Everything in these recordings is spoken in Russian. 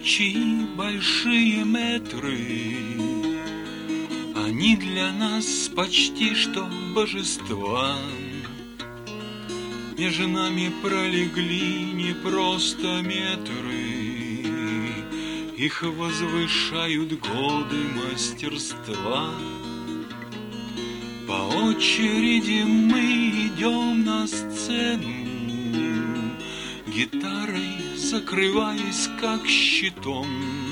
чьи большие метры, они для нас почти что божества. Между нами пролегли не просто метры, их возвышают годы мастерства. По очереди мы идем на сцену, гитарой закрываясь как щитом.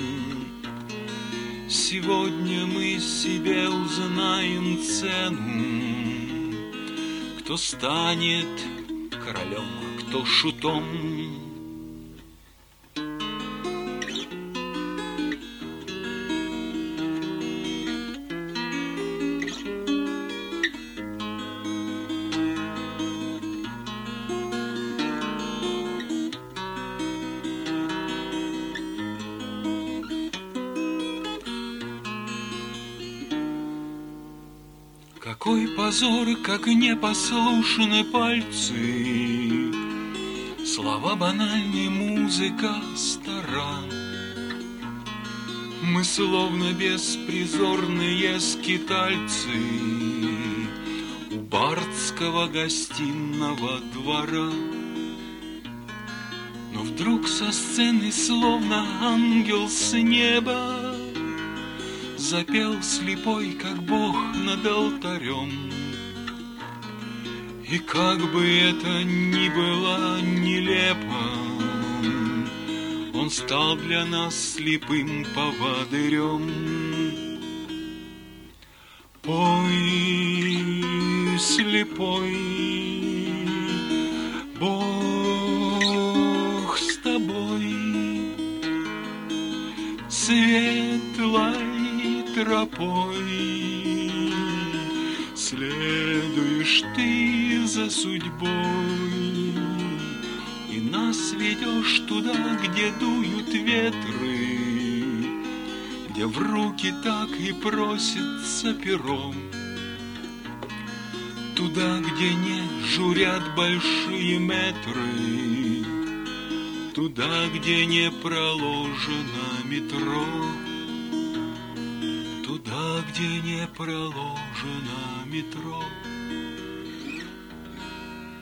Сегодня мы себе узнаем цену, кто станет королем, а кто шутом. Какой позор, как непослушны пальцы, слова банальны, музыка стара. Мы словно беспризорные скитальцы у бардского гостиного двора. Но вдруг со сцены, словно ангел с неба, запел слепой, как Бог над алтарем. И как бы это ни было нелепо, он стал для нас слепым поводырем. Пой, слепой, Бог с тобой, светлой тропой следуешь ты за судьбой, и нас ведешь туда, где дуют ветры, где в руки так и просится перо, туда, где не журят большие метры, туда, где не проложено метро, туда, где не проложено метро.